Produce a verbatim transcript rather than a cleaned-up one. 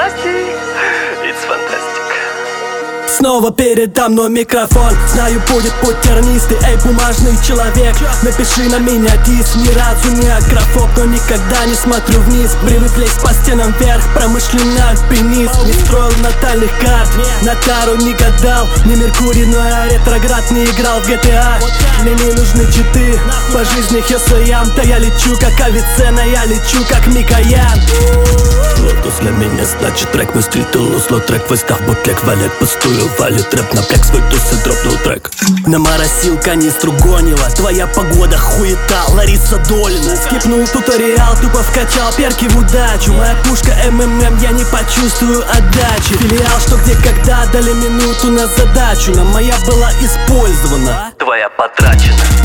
Plastic, it's fantastic. Снова передо мной микрофон. Знаю, будет путь тернистый. Эй, бумажный человек, напиши на меня дис. Ни разу не агрофоб, но никогда не смотрю вниз. Привык лезть по стенам вверх, промышленный альпинист. Не строил натальных карт, на тару не гадал. Не Меркурий, но я ретроград не играл в джи ти эй. Мне не нужны читы, по жизни Хесоям. Да я лечу как Авиценна, я лечу как Микоян. Лотос для меня значит трек. Мой стиль тулусло трек, выстав бутлек. Валет пустую, валит рэп на плек. Свой туз и дропнул трек. Наморосил канистру гонила. Твоя погода хуета, Лариса Долина. Скипнул туториал, тупо вкачал перки в удачу. Моя пушка эм эм эм, я не почувствую отдачи. Филиал, что где когда, дали минуту на задачу. Но моя была использована, Твоя потрачена.